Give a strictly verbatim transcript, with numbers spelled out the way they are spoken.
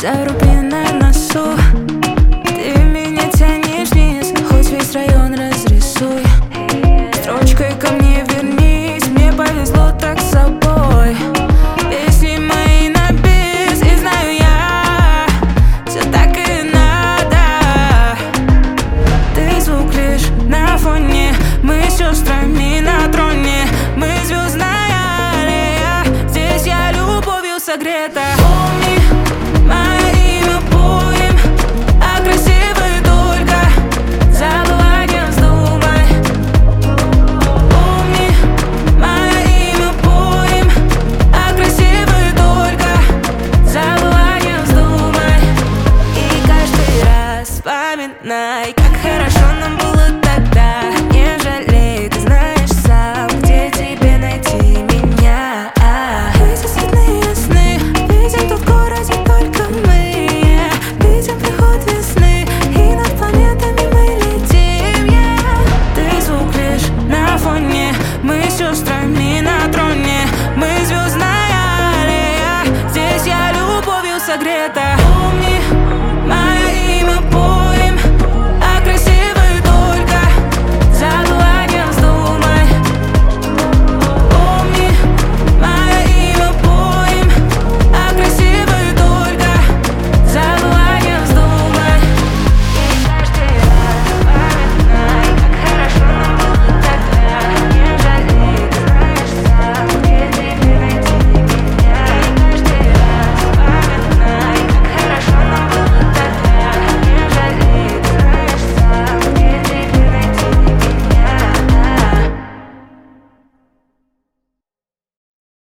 заруби на носу. Ты меня тянешь вниз, хоть весь район разрисуй. Строчкой ко мне вернись, мне повезло так с собой. Песни мои на бис, и знаю я, все так и надо. Ты звук лишь на фоне, мы с сестрами на троне. Мы звездная аллея, здесь я любовью согрета.